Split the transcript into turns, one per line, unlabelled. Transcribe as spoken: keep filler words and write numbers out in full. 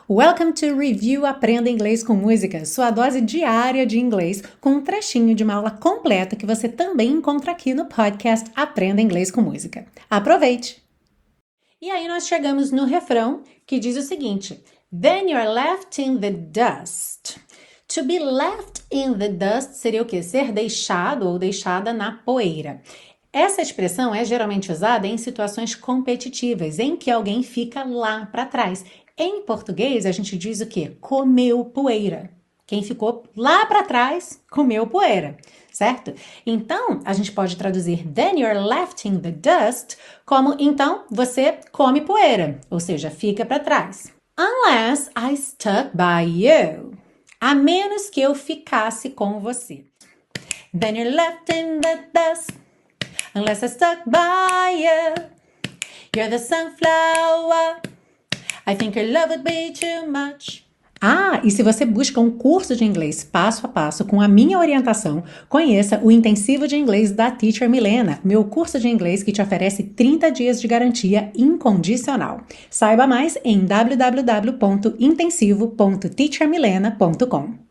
Welcome to Review Aprenda Inglês com Música, sua dose diária de inglês, com um trechinho de uma aula completa que você também encontra aqui no podcast Aprenda Inglês com Música. Aproveite! E aí nós chegamos no refrão, que diz o seguinte: Then you're left in the dust. To be left in the dust seria o quê? Ser deixado ou deixada na poeira. Essa expressão é geralmente usada em situações competitivas, em que alguém fica lá para trás. Em português, a gente diz o quê? Comeu poeira. Quem ficou lá para trás, comeu poeira, certo? Então, a gente pode traduzir Then you're left in the dust como então você come poeira, ou seja, fica para trás. Unless I stuck by you. A menos que eu ficasse com você. Then you're left in the dust. Unless I stuck by you. You're the sunflower. I think your love would be too much. Ah, e se você busca um curso de inglês passo a passo com a minha orientação, conheça o Intensivo de Inglês da Teacher Milena, meu curso de inglês que te oferece trinta dias de garantia incondicional. Saiba mais em w w w ponto intensivo ponto teacher milena ponto com.